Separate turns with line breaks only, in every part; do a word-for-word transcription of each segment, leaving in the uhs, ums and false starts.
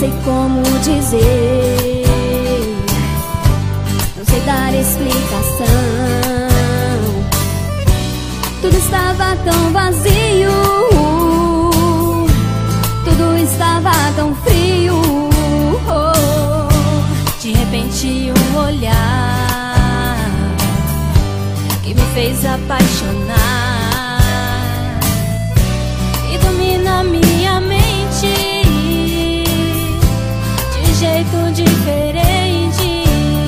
sei como dizer, não sei dar explicação. Tudo estava tão vazio, tudo estava tão frio. De repente um olhar que me fez apaixonar e domina minha mente de jeito diferente.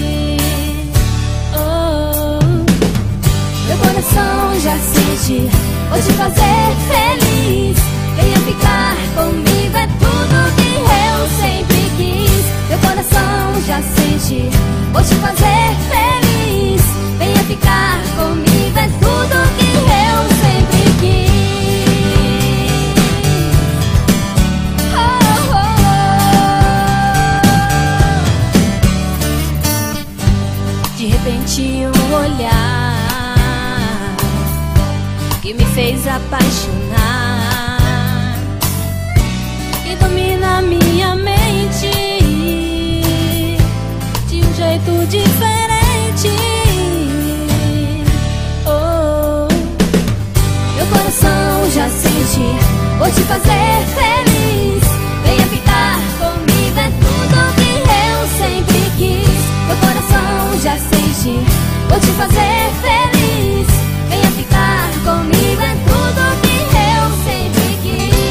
Oh, meu coração já sente, vou te fazer feliz. Venha ficar comigo, é tudo que eu sempre quis. Meu coração já sente, vou te fazer feliz. Venha ficar comigo, é tudo que eu sempre quis. Oh, oh, oh. De repente um olhar que me fez apaixonar e domina minha mente de um jeito diferente. Oh, meu coração já sente, vou te fazer feliz. Venha ficar comigo, é tudo que eu sempre quis. Meu coração já sente, vou te fazer feliz. Venha ficar comigo, é tudo que eu sempre quis.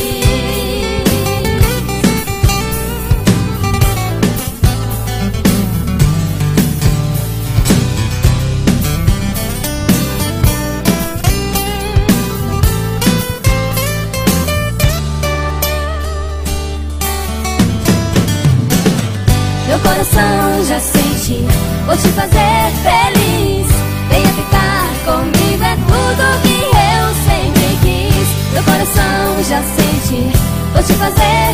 Meu coração já sente, vou te fazer feliz. Venha ficar comigo, é tudo que eu sempre quis. Meu coração já sente, vou te fazer